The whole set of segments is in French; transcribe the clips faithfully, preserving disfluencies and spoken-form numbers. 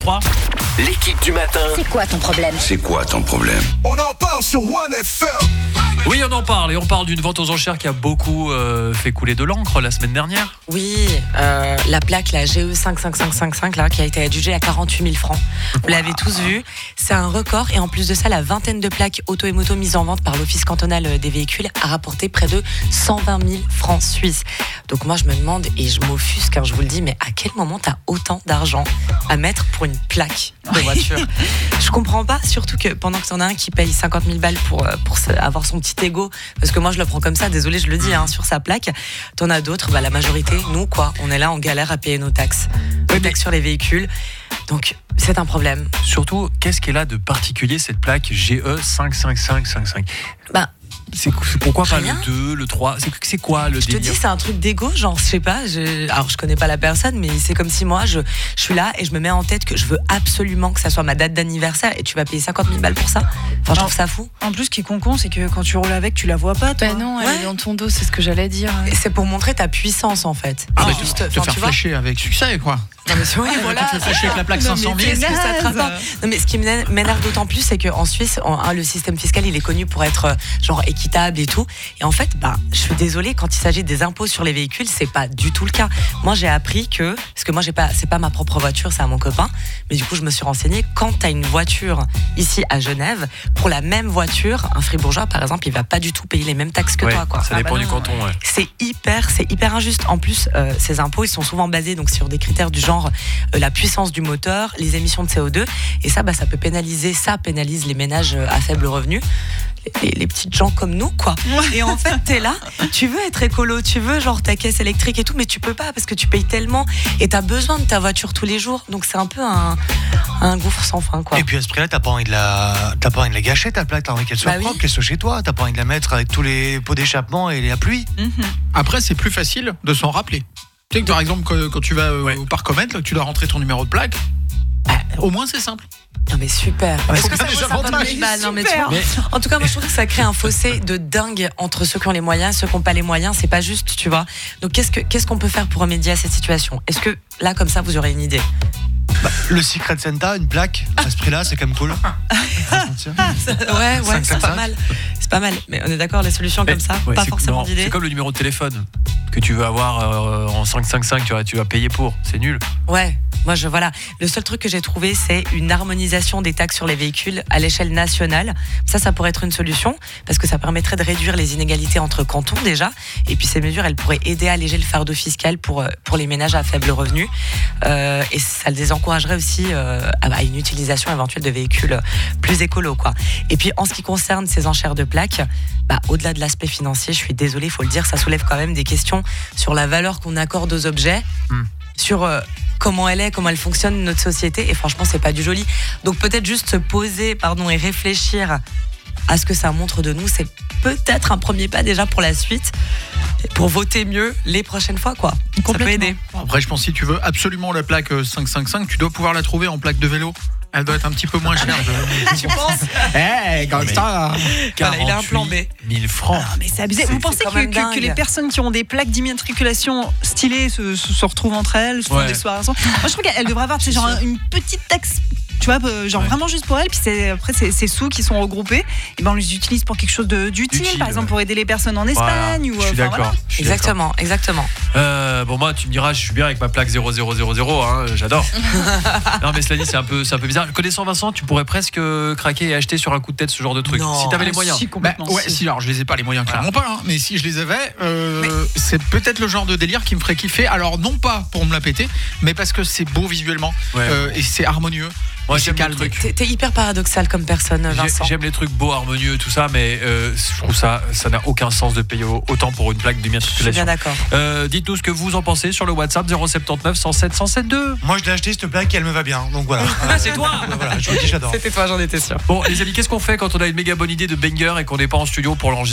trois. L'équipe du matin. C'est quoi ton problème ? C'est quoi ton problème ? On en parle sur One F M. Oui, on en parle et on parle d'une vente aux enchères qui a beaucoup euh, fait couler de l'encre la semaine dernière. Oui, euh, la plaque, la G E cinq cinq cinq cinq cinq, là, qui a été adjugée à quarante-huit mille francs. Vous l'avez tous vu, c'est un record. Et en plus de ça, la vingtaine de plaques auto et moto mises en vente par l'Office cantonal des véhicules a rapporté près de cent vingt mille francs suisses. Donc moi, je me demande, et je m'offusque quand je vous le dis, mais à quel moment t'as autant d'argent à mettre pour une plaque de voiture ? Je comprends pas, surtout que pendant que t'en as un qui paye cinquante mille balles pour, pour avoir son petit ego, parce que moi je le prends comme ça, désolé je le dis, hein, sur sa plaque, t'en as d'autres, bah, la majorité, nous quoi, on est là en galère à payer nos taxes, nos taxes sur les véhicules, donc c'est un problème. Surtout, qu'est-ce qu'elle a de particulier cette plaque G E cinq cinq cinq cinq cinq ? Bah, C'est, c'est pourquoi pas Rien. le deux, le trois ? C'est, c'est quoi le je te délire ? dis, c'est un truc d'ego, genre, je sais pas, je... alors je connais pas la personne, mais c'est comme si moi, je, je suis là et je me mets en tête que je veux absolument que ça soit ma date d'anniversaire et tu vas payer cinquante mille balles pour ça. Enfin, je trouve ça fou. En plus, ce qui est con-con, c'est que quand tu roules avec, tu la vois pas, toi. Bah non, elle Ouais. est dans ton dos, c'est ce que j'allais dire. Et c'est pour montrer ta puissance en fait. Ah, C'est bah, juste, te enfin, faire tu vois. flasher avec succès, quoi. Non, mais c'est- oui, voilà. Tu te fais flasher avec la plaque Non, cinq cent mais mille. qu'est-ce que ça te naze. rapporte ? Non, mais ce qui m'énerve m'énerve d'autant plus, c'est qu'en Suisse, en- hein, le système fiscal, il est connu pour être euh, genre équitable et tout. Et en fait, bah, je suis désolée, quand il s'agit des impôts sur les véhicules, c'est pas du tout le cas. Moi, j'ai appris que, parce que moi, j'ai pas, c'est pas ma propre voiture, c'est à mon copain. Mais du coup, je me suis renseignée. Quand t'as une voiture ici à Genève, pour la même voiture, un fribourgeois, par exemple, il va pas du tout payer les mêmes taxes que Ouais, toi, quoi. ça Ah dépend bah du non. canton, ouais. C'est hyper, c'est hyper injuste. En plus, euh, ces impôts, ils sont souvent basés donc sur des critères du genre euh, la puissance du moteur, les émissions de C O deux, et ça, bah, ça peut pénaliser, ça pénalise les ménages euh, à faible revenu, les, les petites gens comme nous, quoi. Et en fait, t'es là, tu veux être écolo, tu veux genre ta caisse électrique et tout, mais tu peux pas parce que tu payes tellement et t'as besoin de ta voiture tous les jours, donc c'est un peu un, un gouffre sans fin, quoi. Et puis à ce prix-là, t'as pas envie de la, t'as pas envie de la gâcher ta plaque, t'as envie qu'elle soit Bah oui. propre, qu'elle soit chez toi, t'as pas envie de la mettre avec tous les pots d'échappement et la pluie. Après, c'est plus facile de s'en rappeler. Tu sais que par exemple, quand, quand tu vas euh, Ouais. au parcomètre, là, que tu dois rentrer ton numéro de plaque, bah, au moins c'est simple. Non mais super. Ah, Est-ce faut que ça bien vaut des cinquante avantages. mille balles ? Non mais tu Super. vois. En tout cas, moi je trouve que ça crée un fossé de dingue entre ceux qui ont les moyens, ceux qui n'ont pas les moyens. C'est pas juste, tu vois. Donc qu'est-ce que qu'est-ce qu'on peut faire pour remédier à cette situation ? Est-ce que là, comme ça, vous aurez une idée ? Bah, le Secret Santa, une plaque, à ce prix-là, c'est quand même cool. Ouais, ouais, cinq, c'est cinq, pas cinq. mal. C'est pas mal. Mais on est d'accord, les solutions comme ça, Ouais, pas c'est- forcément non, d'idées. C'est comme le numéro de téléphone que tu veux avoir euh, en cinq cinq cinq, tu vas, tu vas payer pour. C'est nul. Ouais, moi je voilà. Le seul truc que j'ai trouvé, c'est une harmonisation des taxes sur les véhicules à l'échelle nationale. Ça, ça pourrait être une solution parce que ça permettrait de réduire les inégalités entre cantons déjà. Et puis ces mesures, elles pourraient aider à alléger le fardeau fiscal pour euh, pour les ménages à faible revenu. Euh, et ça les encouragerait aussi euh, à, à une utilisation éventuelle de véhicules plus écolos, quoi. Et puis en ce qui concerne ces enchères de plaques, bah, au-delà de l'aspect financier, je suis désolée, il faut le dire, ça soulève quand même des questions sur la valeur qu'on accorde aux objets, Hmm. sur euh, comment elle est, comment elle fonctionne notre société. Et franchement, c'est pas du joli. Donc peut-être juste se poser, pardon, et réfléchir à ce que ça montre de nous, c'est peut-être un premier pas déjà pour la suite, pour voter mieux les prochaines fois, quoi. Ça peut aider. Après, je pense que si tu veux absolument la plaque euh, cinq cinq cinq, tu dois pouvoir la trouver en plaque de vélo. Elle doit être un petit peu moins chère. Tu penses ? Eh, comme Mais- ça. Voilà, il a un plan B. quarante-huit mille francs. Ah, mais c'est abusé. C'est- Vous pensez c'est quand que, même que- que dingue. les personnes qui ont des plaques d'immatriculation stylées se, se, se retrouvent entre elles, se font Ouais. des soirées ensemble ? Moi, je trouve qu'elles devraient avoir tu sais, genre, une petite taxe. Tu vois, euh, genre Ouais. vraiment juste pour elles, puis c'est, après ces, ces sous qui sont regroupés, et ben on les utilise pour quelque chose de, d'utile, Utile, par exemple ouais. pour aider les personnes en Espagne. Voilà, ou, je suis enfin, d'accord. voilà. je suis d'accord. Exactement, exactement. Euh, bon, moi, tu me diras, je suis bien avec ma plaque zéro zéro zéro zéro, hein, j'adore. Non, mais cela dit, c'est un peu, c'est un peu bizarre. Connaissant Vincent, tu pourrais presque craquer et acheter sur un coup de tête ce genre de truc. Non. Si t'avais les Ah, moyens. si, Bah, complètement, ouais, si. si, alors je les ai pas les moyens, clairement pas, hein, mais si je les avais, euh, c'est peut-être le genre de délire qui me ferait kiffer. Alors, non pas pour me la péter, mais parce que c'est beau visuellement Ouais. euh, et c'est harmonieux. Moi, et c'est j'aime le calme. truc. T'es, t'es hyper paradoxal comme personne, J'ai- Vincent. J'aime les trucs beaux, harmonieux, tout ça, mais euh, je trouve ça, ça n'a aucun sens de payer autant pour une plaque Je suis bien d'immatriculation. d'accord. Euh, dites-nous ce que vous en pensez sur le WhatsApp zéro sept neuf cent sept cent sept deux. Moi, je l'ai acheté cette plaque et elle me va bien. Donc voilà. Ah, c'est toi. Euh, Voilà, je vous dis, j'adore. C'était toi, j'en étais sûr. Bon, les amis, qu'est-ce qu'on fait quand on a une méga bonne idée de banger et qu'on n'est pas en studio pour l'enregistrer ?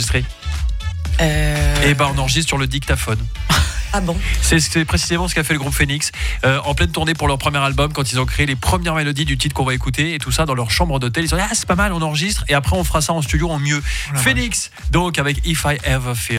Euh... Eh ben, on enregistre sur le dictaphone. Ah bon ? C'est, c'est précisément ce qu'a fait le groupe Phoenix euh, en pleine tournée pour leur premier album, quand ils ont créé les premières mélodies du titre qu'on va écouter et tout ça dans leur chambre d'hôtel. Ils ont dit ah c'est pas mal, on enregistre et après on fera ça en studio en mieux. Oh la Phoenix donc avec If I Ever Feel.